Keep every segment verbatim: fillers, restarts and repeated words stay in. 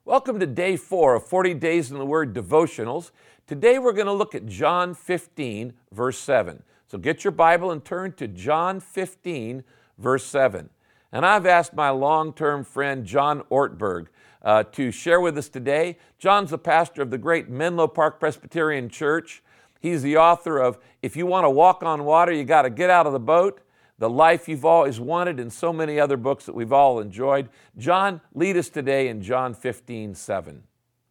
Welcome to day four of forty Days in the Word devotionals. Today we're going to look at John fifteen, verse seven. So get your Bible and turn to John fifteen, verse seven. And I've asked my long-term friend John Ortberg uh, to share with us today. John's the pastor of the great Menlo Park Presbyterian Church. He's the author of If You Want to Walk on Water, You Got to Get Out of the Boat, The Life You've Always Wanted, and so many other books that we've all enjoyed. John, lead us today in John fifteen, seven.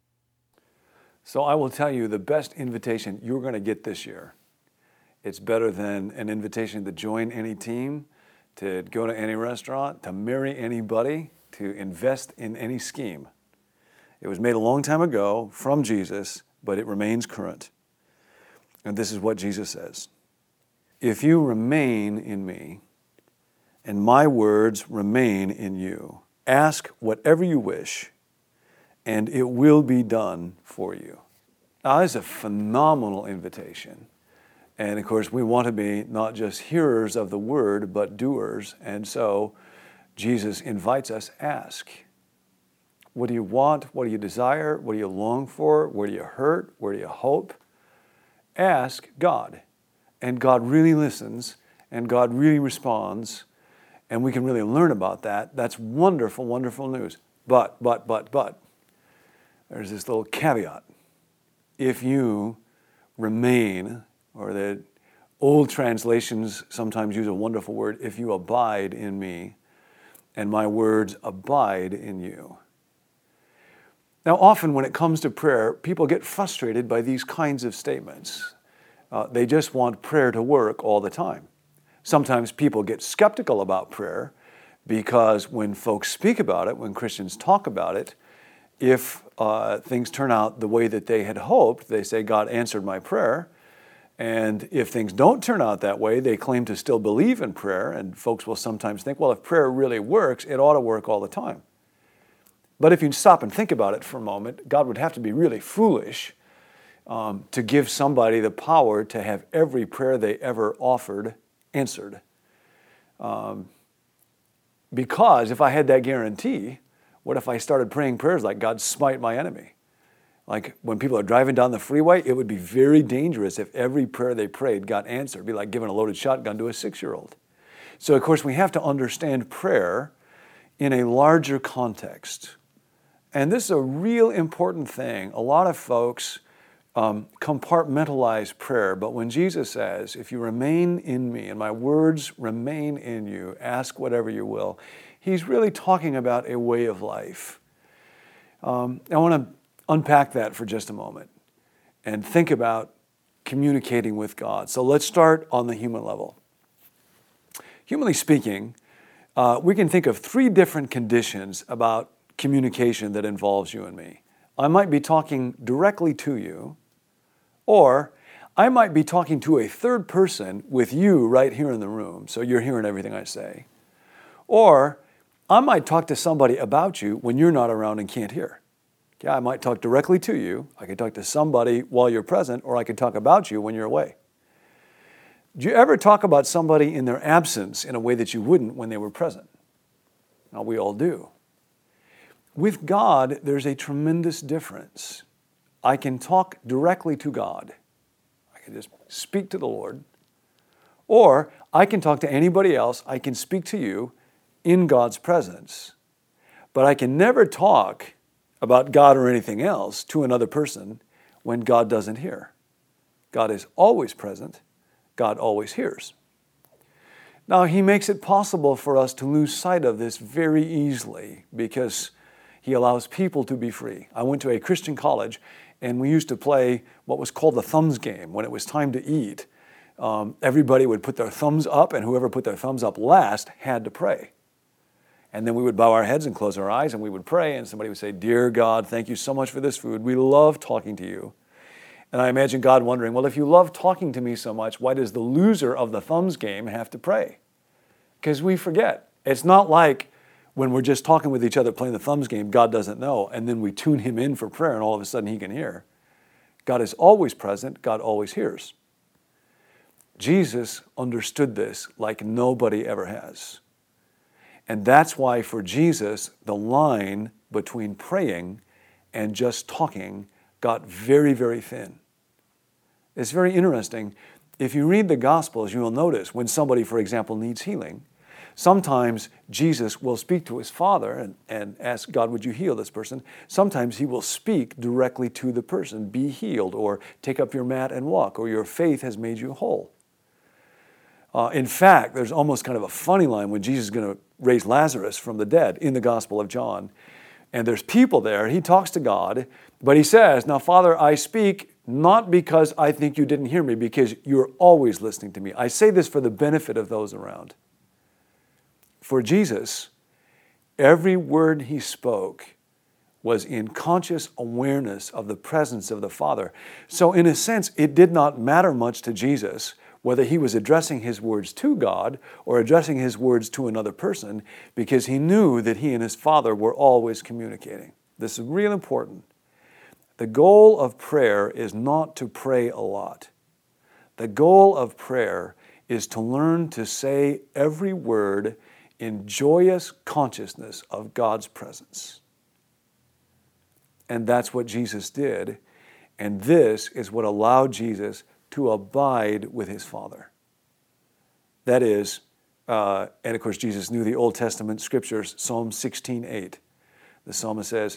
So I will tell you the best invitation you're going to get this year. It's better than an invitation to join any team, to go to any restaurant, to marry anybody, to invest in any scheme. It was made a long time ago from Jesus, but it remains current. And this is what Jesus says. If you remain in me, and my words remain in you, ask whatever you wish, and it will be done for you. Now, that's a phenomenal invitation. And of course, we want to be not just hearers of the word, but doers. And so Jesus invites us, ask. What do you want? What do you desire? What do you long for? Where do you hurt? Where do you hope? Ask God. And God really listens, and God really responds, and we can really learn about that. That's wonderful, wonderful news. But, but, but, but, there's this little caveat. If you remain, or the old translations sometimes use a wonderful word, if you abide in me, and my words abide in you. Now, often when it comes to prayer, people get frustrated by these kinds of statements. Uh, they just want prayer to work all the time. Sometimes people get skeptical about prayer because when folks speak about it, when Christians talk about it, if uh, things turn out the way that they had hoped, they say, God answered my prayer. And if things don't turn out that way, they claim to still believe in prayer. And folks will sometimes think, well, if prayer really works, it ought to work all the time. But if you stop and think about it for a moment, God would have to be really foolish um, to give somebody the power to have every prayer they ever offered answered. Um, because if I had that guarantee, what if I started praying prayers like, God, smite my enemy? Like when people are driving down the freeway, it would be very dangerous if every prayer they prayed got answered. It'd be like giving a loaded shotgun to a six-year-old. So, of course, we have to understand prayer in a larger context. And this is a real important thing. A lot of folks um, compartmentalize prayer, but when Jesus says, if you remain in me and my words remain in you, ask whatever you will, he's really talking about a way of life. Um, I want to unpack that for just a moment and think about communicating with God. So let's start on the human level. Humanly speaking, uh, we can think of three different conditions about communication that involves you and me. I might be talking directly to you, or I might be talking to a third person with you right here in the room, so you're hearing everything I say. Or I might talk to somebody about you when you're not around and can't hear. Yeah, I might talk directly to you. I could talk to somebody while you're present, or I could talk about you when you're away. Do you ever talk about somebody in their absence in a way that you wouldn't when they were present? Now, we all do. With God, there's a tremendous difference. I can talk directly to God. I can just speak to the Lord. Or I can talk to anybody else. I can speak to you in God's presence. But I can never talk about God or anything else to another person when God doesn't hear. God is always present. God always hears. Now, he makes it possible for us to lose sight of this very easily because he allows people to be free. I went to a Christian college, and we used to play what was called the thumbs game. When it was time to eat, um, everybody would put their thumbs up, and whoever put their thumbs up last had to pray. And then we would bow our heads and close our eyes, and we would pray, and somebody would say, Dear God, thank you so much for this food. We love talking to you. And I imagine God wondering, well, if you love talking to me so much, why does the loser of the thumbs game have to pray? Because we forget. It's not like when we're just talking with each other playing the thumbs game, God doesn't know, and then we tune him in for prayer, and all of a sudden he can hear. God is always present. God always hears. Jesus understood this like nobody ever has. And that's why for Jesus, the line between praying and just talking got very, very thin. It's very interesting. If you read the Gospels, you will notice when somebody, for example, needs healing, sometimes Jesus will speak to his Father and, and ask, God, would you heal this person? Sometimes he will speak directly to the person, be healed, or take up your mat and walk, or your faith has made you whole. Uh, in fact, there's almost kind of a funny line when Jesus is going to raise Lazarus from the dead in the Gospel of John. And there's people there. He talks to God, but he says, now, Father, I speak not because I think you didn't hear me, because you're always listening to me. I say this for the benefit of those around. For Jesus, every word he spoke was in conscious awareness of the presence of the Father. So in a sense, it did not matter much to Jesus whether he was addressing his words to God or addressing his words to another person, because he knew that he and his Father were always communicating. This is real important. The goal of prayer is not to pray a lot. The goal of prayer is to learn to say every word in joyous consciousness of God's presence. And that's what Jesus did. And this is what allowed Jesus to abide with his Father. That is, uh, and of course Jesus knew the Old Testament scriptures, Psalm sixteen eight. The psalmist says,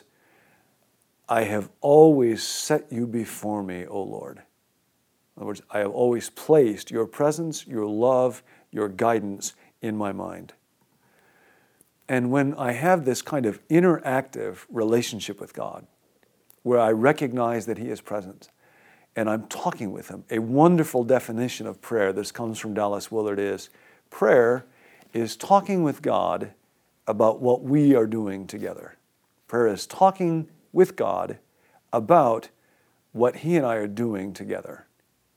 I have always set you before me, O Lord. In other words, I have always placed your presence, your love, your guidance in my mind. And when I have this kind of interactive relationship with God, where I recognize that he is present, and I'm talking with him, a wonderful definition of prayer, this comes from Dallas Willard, is prayer is talking with God about what we are doing together. Prayer is talking with God about what he and I are doing together.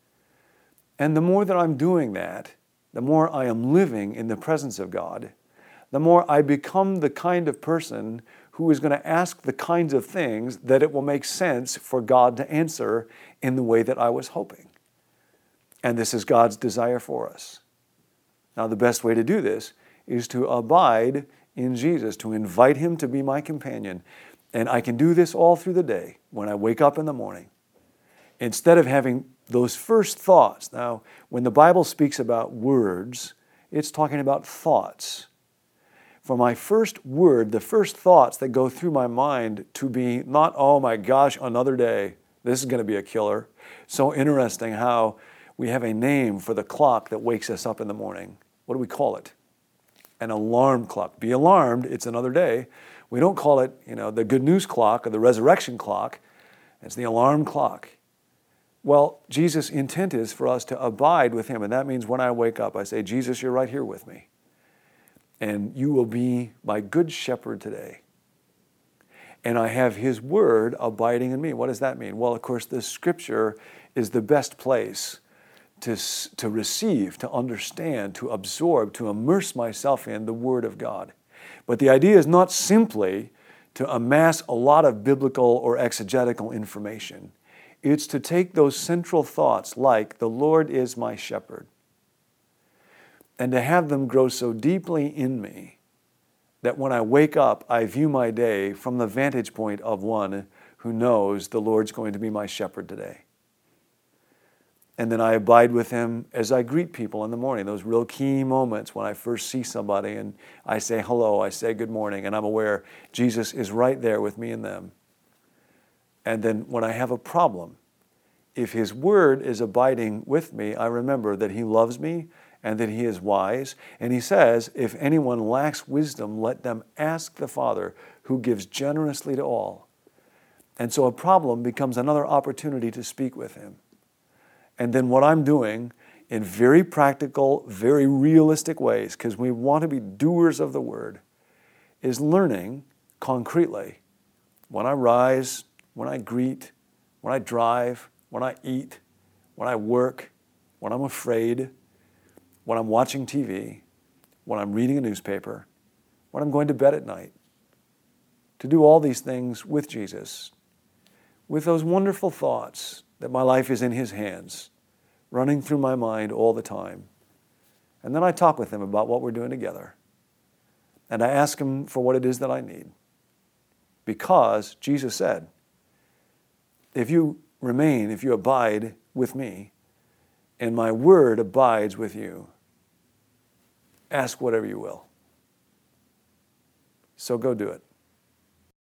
And the more that I'm doing that, the more I am living in the presence of God, the more I become the kind of person who is going to ask the kinds of things that it will make sense for God to answer in the way that I was hoping. And this is God's desire for us. Now, the best way to do this is to abide in Jesus, to invite him to be my companion. And I can do this all through the day when I wake up in the morning. Instead of having those first thoughts. Now, when the Bible speaks about words, it's talking about thoughts. For my first word, the first thoughts that go through my mind to be not, oh my gosh, another day, this is going to be a killer. So interesting how we have a name for the clock that wakes us up in the morning. What do we call it? An alarm clock. Be alarmed, it's another day. We don't call it, you know, the good news clock or the resurrection clock. It's the alarm clock. Well, Jesus' intent is for us to abide with him. And that means when I wake up, I say, Jesus, you're right here with me. And you will be my good shepherd today. And I have his word abiding in me. What does that mean? Well, of course, the scripture is the best place to, to receive, to understand, to absorb, to immerse myself in the word of God. But the idea is not simply to amass a lot of biblical or exegetical information. It's to take those central thoughts like, the Lord is my shepherd, and to have them grow so deeply in me that when I wake up, I view my day from the vantage point of one who knows the Lord's going to be my shepherd today. And then I abide with him as I greet people in the morning, those real key moments when I first see somebody and I say hello, I say good morning, and I'm aware Jesus is right there with me and them. And then when I have a problem, if his word is abiding with me, I remember that he loves me and that he is wise. And he says, if anyone lacks wisdom, let them ask the Father, who gives generously to all. And so a problem becomes another opportunity to speak with him. And then what I'm doing in very practical, very realistic ways, because we want to be doers of the word, is learning concretely. When I rise, when I greet, when I drive, when I eat, when I work, when I'm afraid, when I'm watching T V, when I'm reading a newspaper, when I'm going to bed at night, to do all these things with Jesus, with those wonderful thoughts that my life is in his hands, running through my mind all the time. And then I talk with him about what we're doing together. And I ask him for what it is that I need. Because Jesus said, if you remain, if you abide with me, and my word abides with you, ask whatever you will. So go do it.